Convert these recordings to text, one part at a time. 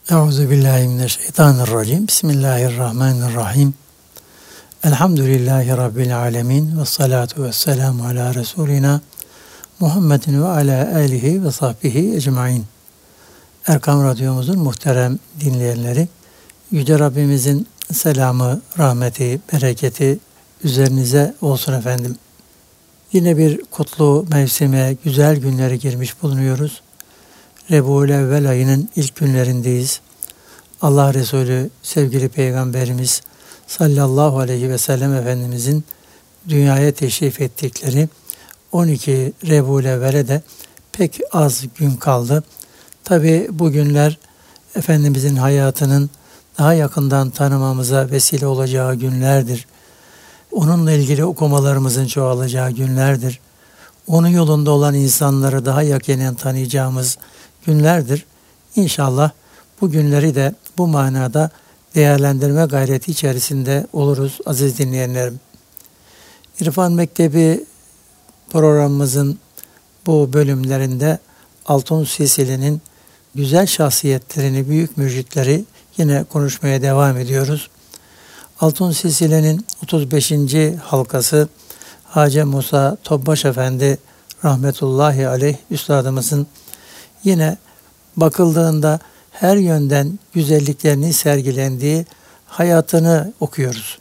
Euzubillahimineşşeytanirracim. Bismillahirrahmanirrahim. Elhamdülillahi Rabbil alemin. Ve salatu ve selamu ala Resulina Muhammedin ve ala alihi ve sahbihi ecmain. Erkam Radyomuzun muhterem dinleyenleri, Yüce Rabbimizin selamı, rahmeti, bereketi üzerinize olsun efendim. Yine bir kutlu mevsime, güzel günlere girmiş bulunuyoruz. Rebi'ül-Evvel ayının ilk günlerindeyiz. Allah Resulü, sevgili Peygamberimiz sallallahu aleyhi ve sellem Efendimizin dünyaya teşrif ettikleri 12 Rebi'ül-Evvel'e de pek az gün kaldı. Tabi bu günler Efendimizin hayatının daha yakından tanımamıza vesile olacağı günlerdir. Onunla ilgili okumalarımızın çoğalacağı günlerdir. Onun yolunda olan insanları daha yakinen tanıyacağımız günlerdir. İnşallah bu günleri de bu manada değerlendirme gayreti içerisinde oluruz aziz dinleyenlerim. İrfan Mektebi programımızın bu bölümlerinde Altun Sisili'nin güzel şahsiyetlerini, büyük mürşitleri yine konuşmaya devam ediyoruz. Altun Sisili'nin 35. halkası Hacı Musa Topbaş Efendi rahmetullahi aleyh üstadımızın yine bakıldığında her yönden güzelliklerini sergilendiği hayatını okuyoruz.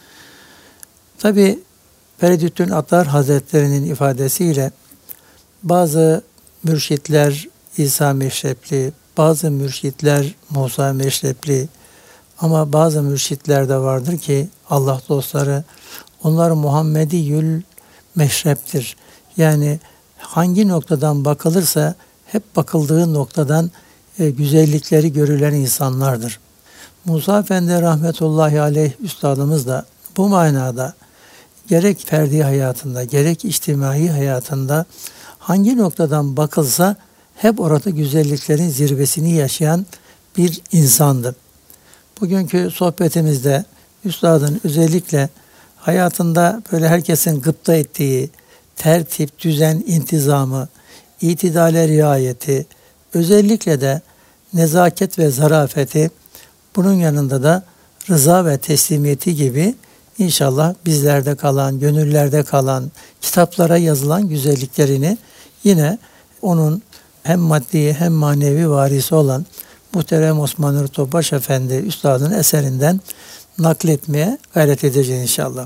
Tabi Feridüddin Attar Hazretleri'nin ifadesiyle bazı mürşitler İsa Meşrepli, bazı mürşitler Musa Meşrepli ama bazı mürşitler de vardır ki Allah dostları onlar Muhammediyül Meşrep'tir. Yani hangi noktadan bakılırsa hep bakıldığı noktadan güzellikleri görülen insanlardır. Musa Efendi rahmetullahi aleyh üstadımız da bu manada gerek ferdi hayatında gerek içtimai hayatında hangi noktadan bakılsa hep orada güzelliklerin zirvesini yaşayan bir insandı. Bugünkü sohbetimizde üstadın özellikle hayatında böyle herkesin gıpta ettiği tertip, düzen, intizamı, itidale riayeti, özellikle de nezaket ve zarafeti, bunun yanında da rıza ve teslimiyeti gibi inşallah bizlerde kalan, gönüllerde kalan, kitaplara yazılan güzelliklerini yine onun hem maddi hem manevi varisi olan muhterem Osman Nur Topbaş Efendi Üstad'ın eserinden nakletmeye gayret edeceğiz inşallah.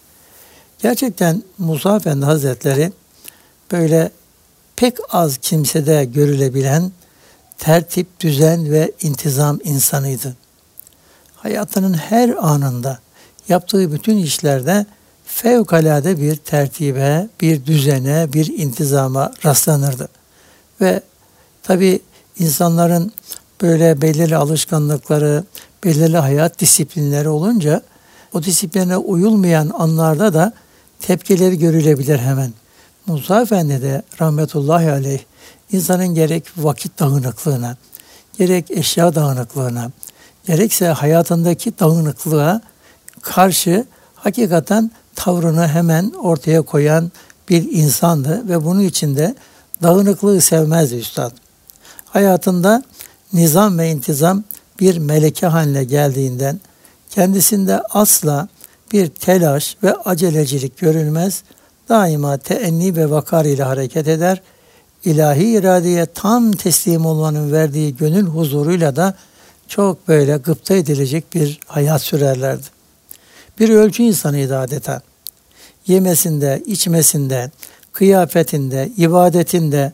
Gerçekten Musa Efendi Hazretleri böyle pek az kimsede görülebilen tertip, düzen ve intizam insanıydı. Hayatının her anında yaptığı bütün işlerde fevkalade bir tertibe, bir düzene, bir intizama rastlanırdı. Ve tabi insanların böyle belirli alışkanlıkları, belirli hayat disiplinleri olunca o disipline uyulmayan anlarda da tepkileri görülebilir hemen. Musa Efendi de rahmetullahi aleyh insanın gerek vakit dağınıklığına, gerek eşya dağınıklığına, gerekse hayatındaki dağınıklığa karşı hakikaten tavrını hemen ortaya koyan bir insandı ve bunun için de dağınıklığı sevmezdi üstad. Hayatında nizam ve intizam bir meleke haline geldiğinden kendisinde asla bir telaş ve acelecilik görülmez, daima teenni ve vakar ile hareket eder, ilahi iradeye tam teslim olmanın verdiği gönül huzuruyla da çok böyle gıpta edilecek bir hayat sürerlerdi. Bir ölçü insanıydı adeta. Yemesinde, içmesinde, kıyafetinde, ibadetinde,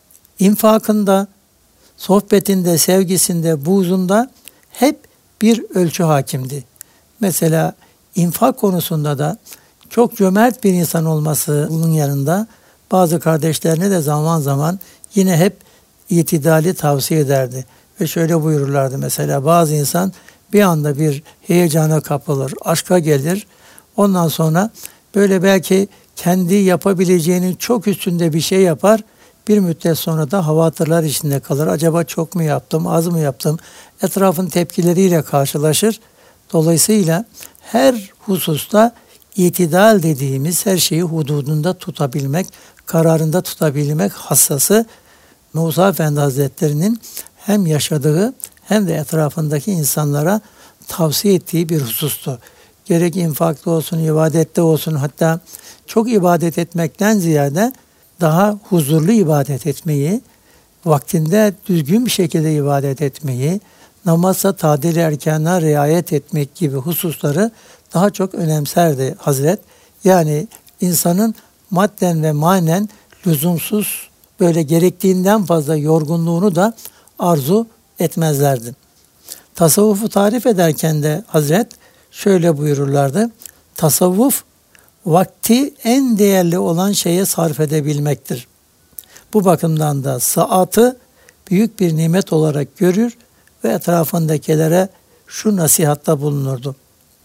infakında, sohbetinde, sevgisinde, buğzunda hep bir ölçü hakimdi. Mesela infak konusunda da çok cömert bir insan olmasının yanında bazı kardeşlerine de zaman zaman yine hep itidali tavsiye ederdi. Ve şöyle buyururlardı mesela bazı insan bir anda bir heyecana kapılır, aşka gelir. Ondan sonra böyle belki kendi yapabileceğinin çok üstünde bir şey yapar. Bir müddet sonra da havatırlar içinde kalır. Acaba çok mu yaptım, az mı yaptım? Etrafın tepkileriyle karşılaşır. Dolayısıyla her hususta itidal dediğimiz her şeyi hududunda tutabilmek, kararında tutabilmek hassası Musa Efendi Hazretleri'nin hem yaşadığı hem de etrafındaki insanlara tavsiye ettiği bir husustu. Gerek infakta olsun, ibadette olsun, hatta çok ibadet etmekten ziyade daha huzurlu ibadet etmeyi, vaktinde düzgün bir şekilde ibadet etmeyi, namazsa tadil erkanına riayet etmek gibi hususları daha çok önemserdi Hazret. Yani insanın madden ve manen lüzumsuz, böyle gerektiğinden fazla yorgunluğunu da arzu etmezlerdi. Tasavvufu tarif ederken de Hazret şöyle buyururlardı. Tasavvuf, vakti en değerli olan şeye sarf edebilmektir. Bu bakımdan da saatı büyük bir nimet olarak görür ve etrafındakilere şu nasihatta bulunurdu.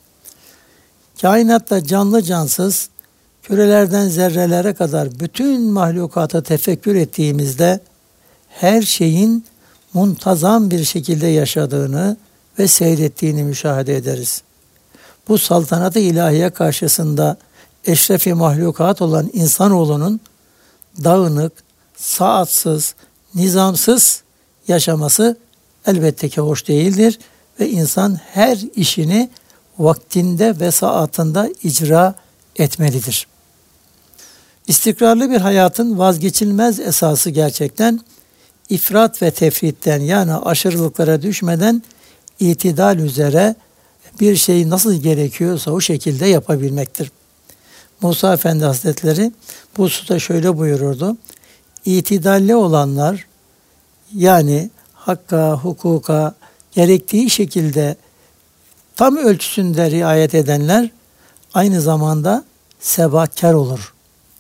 Kainatta canlı cansız, kürelerden zerrelere kadar bütün mahlukata tefekkür ettiğimizde her şeyin muntazam bir şekilde yaşadığını ve seyrettiğini müşahede ederiz. Bu saltanat-ı ilahiye karşısında eşrefi mahlukat olan insanoğlunun dağınık, saatsiz, nizamsız yaşaması elbette ki hoş değildir ve insan her işini vaktinde ve saatinde icra etmelidir. İstikrarlı bir hayatın vazgeçilmez esası gerçekten ifrat ve tefritten, yani aşırılıklara düşmeden itidal üzere bir şey nasıl gerekiyorsa o şekilde yapabilmektir. Musa Efendi Hazretleri bu hususta şöyle buyururdu. İtidalli olanlar, yani hakka, hukuka gerektiği şekilde tam ölçüsünde riayet edenler aynı zamanda sebatkar olur.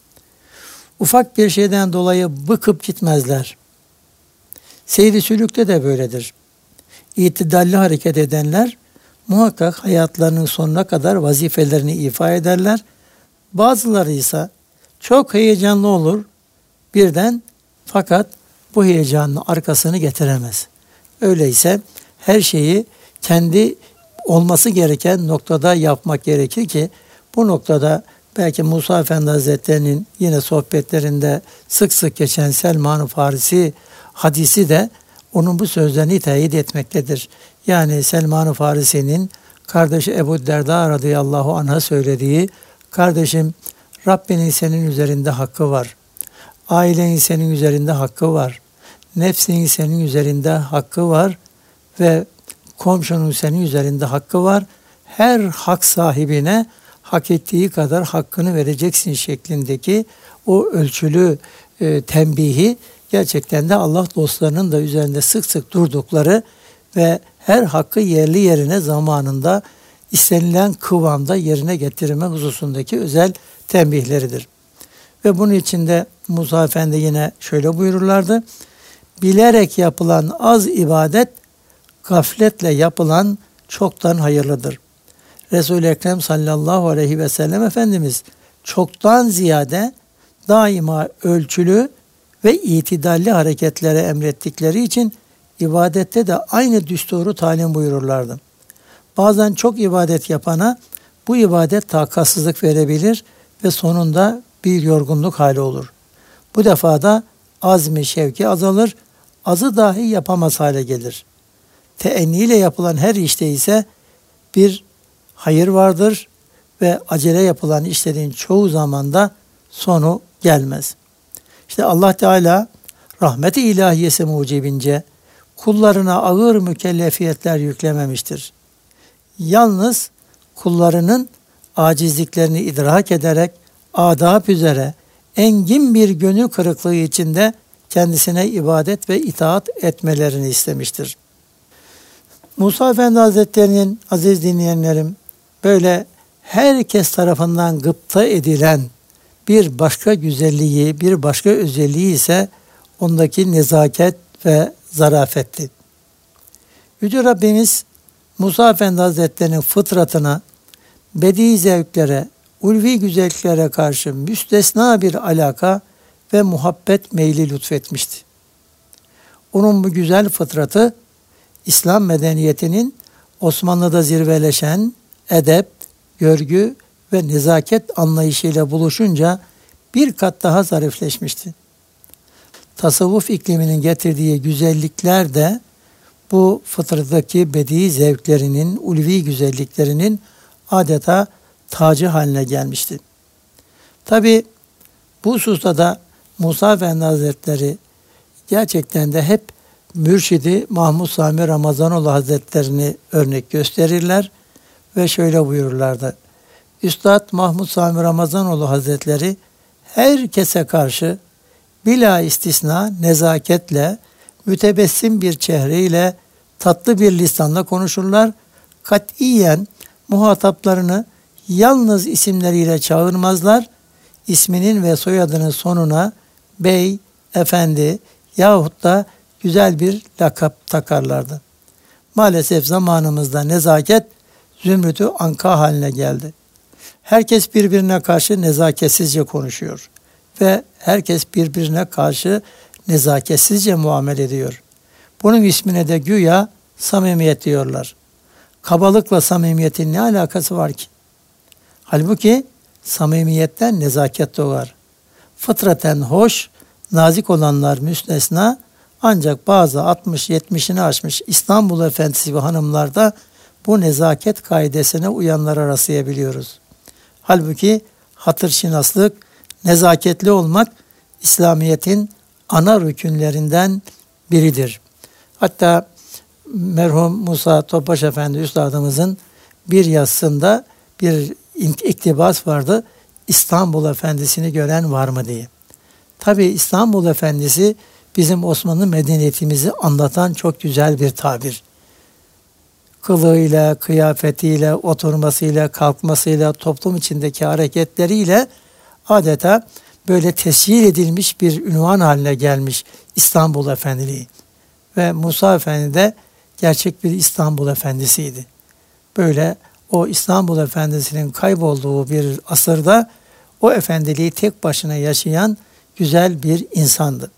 Ufak bir şeyden dolayı bıkıp gitmezler. Seyri sülükte de böyledir. İtidalli hareket edenler muhakkak hayatlarının sonuna kadar vazifelerini ifa ederler. Bazıları ise çok heyecanlı olur birden, fakat bu heyecanın arkasını getiremez. Öyleyse her şeyi kendi olması gereken noktada yapmak gerekir ki bu noktada belki Musa Efendi Hazretleri'nin yine sohbetlerinde sık sık geçen Selman-ı Farisi hadisi de onun bu sözlerini teyit etmektedir. Yani Selman-ı Farisi'nin kardeşi Ebu Derda radıyallahu anh'a söylediği, kardeşim Rabbinin senin üzerinde hakkı var. Ailenin senin üzerinde hakkı var. Nefsinin senin üzerinde hakkı var ve komşunun senin üzerinde hakkı var. Her hak sahibine hak ettiği kadar hakkını vereceksin şeklindeki o ölçülü tembihi gerçekten de Allah dostlarının da üzerinde sık sık durdukları ve her hakkı yerli yerine zamanında istenilen kıvamda yerine getirme hususundaki özel tembihleridir. Ve bunun içinde Musa Efendi yine şöyle buyururlardı. Bilerek yapılan az ibadet, gafletle yapılan çoktan hayırlıdır. Resul-i Ekrem sallallahu aleyhi ve sellem Efendimiz çoktan ziyade daima ölçülü ve itidalli hareketlere emrettikleri için ibadette de aynı düsturu talim buyururlardı. Bazen çok ibadet yapana bu ibadet takatsızlık verebilir ve sonunda bir yorgunluk hali olur. Bu defa da azmi şevki azalır, azı dahi yapamaz hale gelir. Teenniyle yapılan her işte ise bir hayır vardır ve acele yapılan işlerin çoğu zamanda sonu gelmez. İşte Allah Teala rahmet-i ilahiyesi mucibince kullarına ağır mükellefiyetler yüklememiştir. Yalnız kullarının acizliklerini idrak ederek adab üzere engin bir gönül kırıklığı içinde kendisine ibadet ve itaat etmelerini istemiştir. Musa Efendi Hazretleri'nin aziz dinleyenlerim, böyle herkes tarafından gıpta edilen bir başka güzelliği, bir başka özelliği ise ondaki nezaket ve zarafetti. Yüce Rabbimiz Musa Efendi Hazretleri'nin fıtratına, bedi zevklere, ulvi güzelliklere karşı müstesna bir alaka ve muhabbet meyli lütfetmişti. Onun bu güzel fıtratı, İslam medeniyetinin Osmanlı'da zirveleşen edep, görgü ve nezaket anlayışıyla buluşunca bir kat daha zarifleşmişti. Tasavvuf ikliminin getirdiği güzellikler de bu fıtrattaki bedi zevklerinin, ulvi güzelliklerinin adeta tacı haline gelmişti. Tabi bu hususta da Musa Efendi Hazretleri gerçekten de hep Mürşidi Mahmud Sami Ramazanoğlu Hazretlerini örnek gösterirler ve şöyle buyururlardı. Üstad Mahmud Sami Ramazanoğlu Hazretleri herkese karşı bila istisna nezaketle, mütebessim bir çehreyle, tatlı bir lisanla konuşurlar. Katiyen muhataplarını yalnız isimleriyle çağırmazlar. İsminin ve soyadının sonuna bey, efendi yahut da güzel bir lakap takarlardı. Maalesef zamanımızda nezaket zümrütü anka haline geldi. Herkes birbirine karşı nezaketsizce konuşuyor ve herkes birbirine karşı nezaketsizce muamele ediyor. Bunun ismine de güya samimiyet diyorlar. Kabalıkla samimiyetin ne alakası var ki? Halbuki samimiyetten nezaket doğar. Fıtraten hoş, nazik olanlar müstesna, ancak bazı 60-70'ini aşmış İstanbul efendisi ve hanımlarda bu nezaket kaidesine uyanlara rastlayabiliyoruz. Halbuki hatırşinaslık, nezaketli olmak İslamiyet'in ana rükünlerinden biridir. Hatta merhum Musa Topbaş Efendi Üstadımızın bir yazısında bir iktibas vardı. İstanbul Efendisi'ni gören var mı diye. Tabi İstanbul Efendisi bizim Osmanlı medeniyetimizi anlatan çok güzel bir tabir. Kılığıyla, kıyafetiyle, oturmasıyla, kalkmasıyla, toplum içindeki hareketleriyle adeta böyle tescil edilmiş bir ünvan haline gelmiş İstanbul Efendiliği. Ve Musa Efendi de gerçek bir İstanbul Efendisiydi. Böyle o İstanbul Efendisi'nin kaybolduğu bir asırda o efendiliği tek başına yaşayan güzel bir insandı.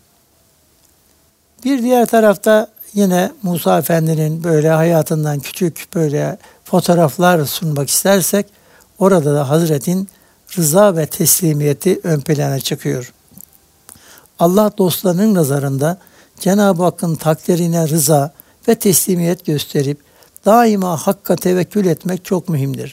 Bir diğer tarafta yine Musa Efendi'nin böyle hayatından küçük böyle fotoğraflar sunmak istersek orada da Hazret'in rıza ve teslimiyeti ön plana çıkıyor. Allah dostlarının nazarında Cenab-ı Hakk'ın takdirine rıza ve teslimiyet gösterip daima Hakk'a tevekkül etmek çok mühimdir.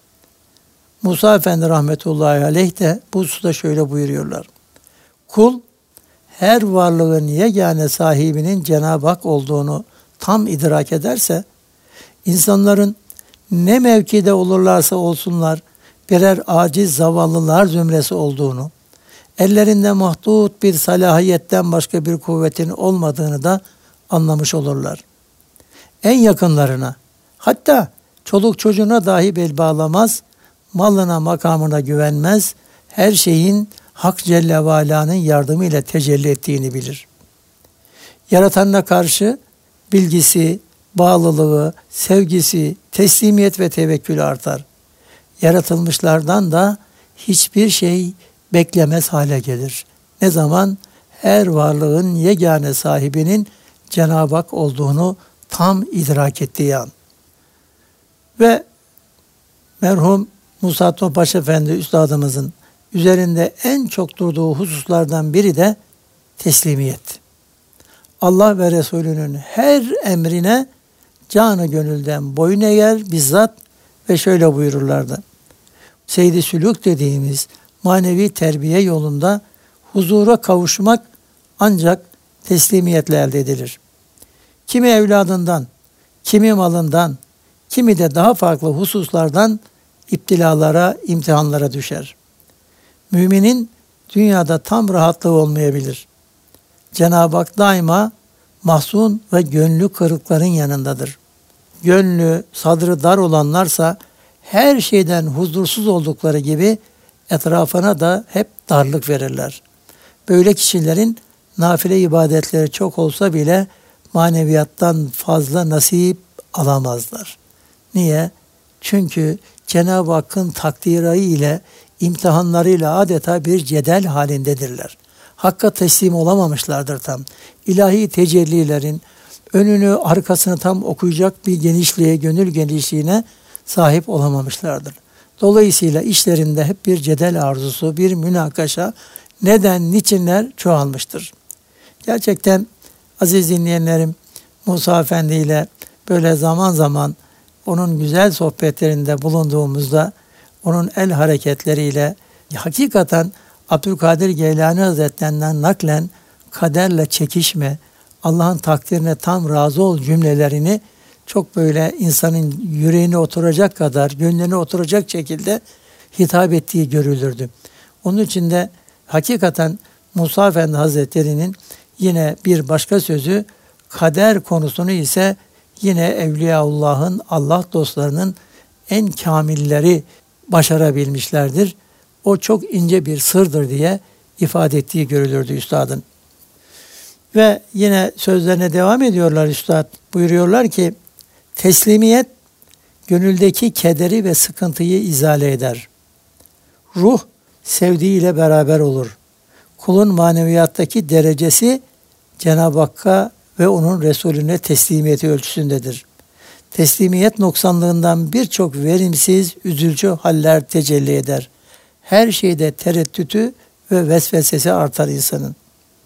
Musa Efendi rahmetullahi aleyh de bu hususta şöyle buyuruyorlar. Kul her varlığın yegane sahibinin Cenab-ı Hak olduğunu tam idrak ederse, insanların ne mevkide olurlarsa olsunlar birer aciz zavallılar zümresi olduğunu, ellerinde mahdut bir salahiyetten başka bir kuvvetin olmadığını da anlamış olurlar. En yakınlarına, hatta çoluk çocuğuna dahi bel bağlamaz, malına makamına güvenmez, her şeyin Hak Celle ve Ala'nın yardımıyla tecelli ettiğini bilir. Yaratanına karşı bilgisi, bağlılığı, sevgisi, teslimiyet ve tevekkül artar. Yaratılmışlardan da hiçbir şey beklemez hale gelir. Ne zaman? Her varlığın yegane sahibinin Cenab-ı Hak olduğunu tam idrak ettiği an. Ve merhum Musa Topbaş Efendi Üstadımızın üzerinde en çok durduğu hususlardan biri de teslimiyet. Allah ve Resulünün her emrine canı gönülden boyun eğer bizzat ve şöyle buyururlardı. Seyd-i Sülûk dediğimiz manevi terbiye yolunda huzura kavuşmak ancak teslimiyetle elde edilir. Kimi evladından, kimi malından, kimi de daha farklı hususlardan iptilalara, imtihanlara düşer. Müminin dünyada tam rahatlığı olmayabilir. Cenab-ı Hak daima mahzun ve gönlü kırıkların yanındadır. Gönlü, sadrı dar olanlarsa her şeyden huzursuz oldukları gibi etrafına da hep darlık verirler. Böyle kişilerin nafile ibadetleri çok olsa bile maneviyattan fazla nasip alamazlar. Niye? Çünkü Cenab-ı Hakk'ın takdirayı ile imtihanlarıyla adeta bir cedel halindedirler. Hakka teslim olamamışlardır tam. İlahi tecellilerin önünü arkasını tam okuyacak bir genişliğe, gönül genişliğine sahip olamamışlardır. Dolayısıyla işlerinde hep bir cedel arzusu, bir münakaşa, neden, niçinler çoğalmıştır. Gerçekten aziz dinleyenlerim, Musa Efendi ile böyle zaman zaman onun güzel sohbetlerinde bulunduğumuzda onun el hareketleriyle hakikaten Abdülkadir Geylani Hazretlerinden naklen kaderle çekişme, Allah'ın takdirine tam razı ol cümlelerini çok böyle insanın yüreğine oturacak kadar, gönlüne oturacak şekilde hitap ettiği görülürdü. Onun için de hakikaten Musa Efendi Hazretleri'nin yine bir başka sözü, kader konusunu ise yine Evliyaullah'ın, Allah dostlarının en kamilleri başarabilmişlerdir. O çok ince bir sırdır diye ifade ettiği görülürdü üstadın. Ve yine sözlerine devam ediyorlar üstad. Buyuruyorlar ki, teslimiyet gönüldeki kederi ve sıkıntıyı izale eder. Ruh sevdiğiyle beraber olur. Kulun maneviyattaki derecesi Cenab-ı Hakk'a ve onun Resulüne teslimiyeti ölçüsündedir. Teslimiyet noksanlığından birçok verimsiz, üzücü haller tecelli eder. Her şeyde tereddütü ve vesvesesi artar insanın.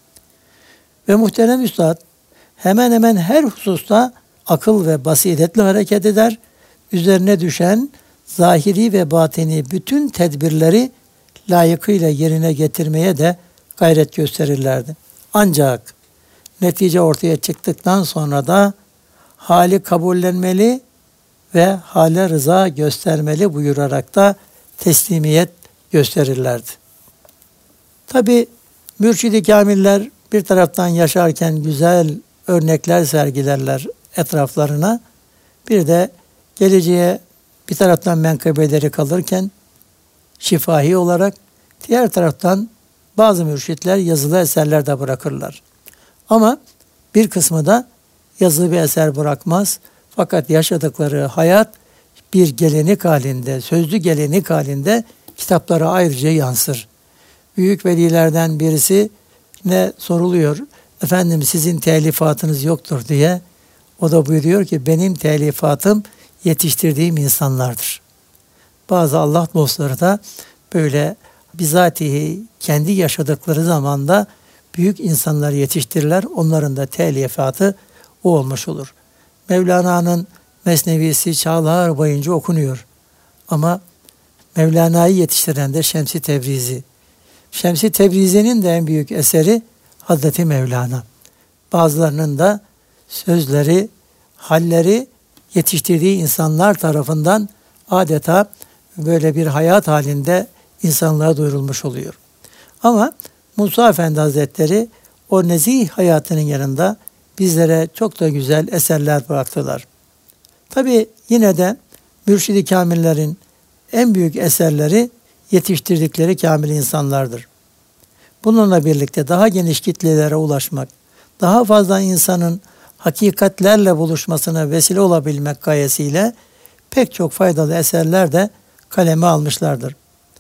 Ve muhterem üstad hemen hemen her hususta akıl ve basiretle hareket eder. Üzerine düşen zahiri ve batini bütün tedbirleri layıkıyla yerine getirmeye de gayret gösterirlerdi. Ancak netice ortaya çıktıktan sonra da hali kabullenmeli ve hale rıza göstermeli buyurarak da teslimiyet gösterirlerdi. Tabi mürşid-i kamiller bir taraftan yaşarken güzel örnekler sergilerler etraflarına. Bir de geleceğe bir taraftan menkıbeleri kalırken şifahi olarak diğer taraftan bazı mürşitler yazılı eserler de bırakırlar. Ama bir kısmı da yazılı bir eser bırakmaz. Fakat yaşadıkları hayat bir gelenek halinde, sözlü gelenek halinde kitaplara ayrıca yansır. Büyük velilerden birisi ne soruluyor, efendim sizin telifatınız yoktur diye. O da buyuruyor ki benim telifatım yetiştirdiğim insanlardır. Bazı Allah dostları da böyle bizatihi kendi yaşadıkları zamanda büyük insanları yetiştirirler. Onların da telifatı o olmuş olur. Mevlana'nın Mesnevisi çağlar boyunca okunuyor. Ama Mevlana'yı yetiştiren de Şems-i Tebrizi. Şems-i Tebrizi'nin de en büyük eseri Hazreti Mevlana. Bazılarının da sözleri, halleri yetiştirdiği insanlar tarafından adeta böyle bir hayat halinde insanlığa duyurulmuş oluyor. Ama Musa Efendi Hazretleri o nezih hayatının yanında bizlere çok da güzel eserler bıraktılar. Tabi yine de mürşid-i kamillerin en büyük eserleri yetiştirdikleri kamil insanlardır. Bununla birlikte daha geniş kitlelere ulaşmak, daha fazla insanın hakikatlerle buluşmasına vesile olabilmek gayesiyle pek çok faydalı eserler de kaleme almışlardır.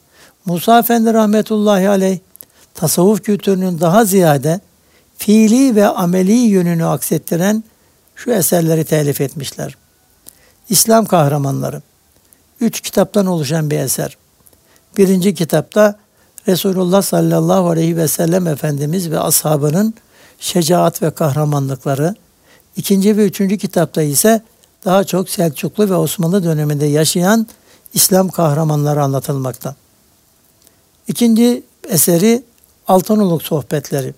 Musa Efendi rahmetullahi aleyh tasavvuf kültürünün daha ziyade fiili ve ameli yönünü aksettiren şu eserleri telif etmişler. İslam Kahramanları 3 kitaptan oluşan bir eser. Birinci kitapta Resulullah sallallahu aleyhi ve sellem Efendimiz ve ashabının şecaat ve kahramanlıkları, ikinci ve üçüncü kitapta ise daha çok Selçuklu ve Osmanlı döneminde yaşayan İslam kahramanları anlatılmakta. İkinci eseri Altınoluk Sohbetleri.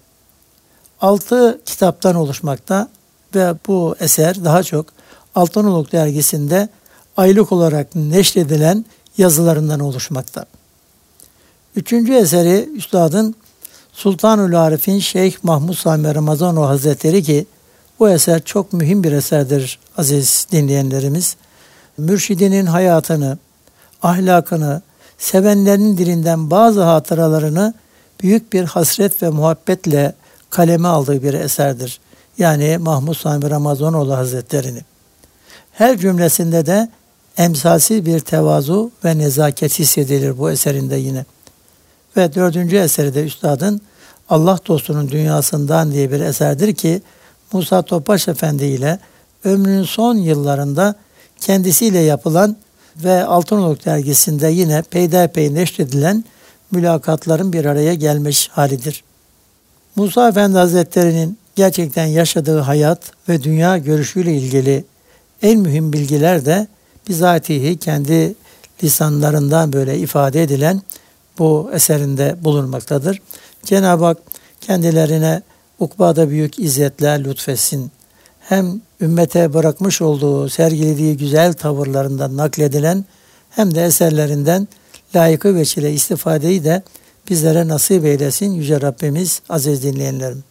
6 kitaptan oluşmakta ve bu eser daha çok Altınoluk dergisinde aylık olarak neşredilen yazılarından oluşmakta. Üçüncü eseri Üstadın Sultanül Arif'in Şeyh Mahmud Sami Ramazanoğlu Hazretleri ki bu eser çok mühim bir eserdir aziz dinleyenlerimiz. Mürşidinin hayatını, ahlakını, sevenlerinin dilinden bazı hatıralarını büyük bir hasret ve muhabbetle kaleme aldığı bir eserdir. Yani Mahmud Sami Ramazanoğlu Hazretleri'ni. Her cümlesinde de emsalsiz bir tevazu ve nezaket hissedilir bu eserinde yine. Ve dördüncü eseri de Üstadın Allah dostunun dünyasından diye bir eserdir ki Musa Topbaş Efendi ile ömrünün son yıllarında kendisiyle yapılan ve Altınoluk dergisinde yine peyderpey neşredilen mülakatların bir araya gelmiş halidir. Musa Efendi Hazretleri'nin gerçekten yaşadığı hayat ve dünya görüşüyle ilgili en mühim bilgiler de bizatihi kendi lisanlarından böyle ifade edilen bu eserinde bulunmaktadır. Cenab-ı Hak kendilerine ukbada büyük izzetler lütfetsin. Hem ümmete bırakmış olduğu, sergilediği güzel tavırlarından nakledilen hem de eserlerinden layıkı veçile istifadeyi de bizlere nasip eylesin Yüce Rabbimiz aziz dinleyenlerim.